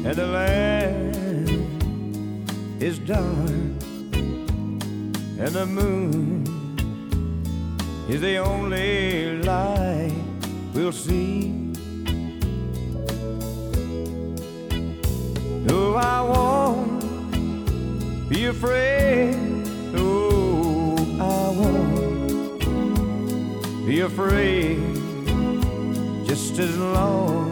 and the land is dark, and the moon is the only light we'll see. No, I won't be afraid. No, I won't be afraid, just as long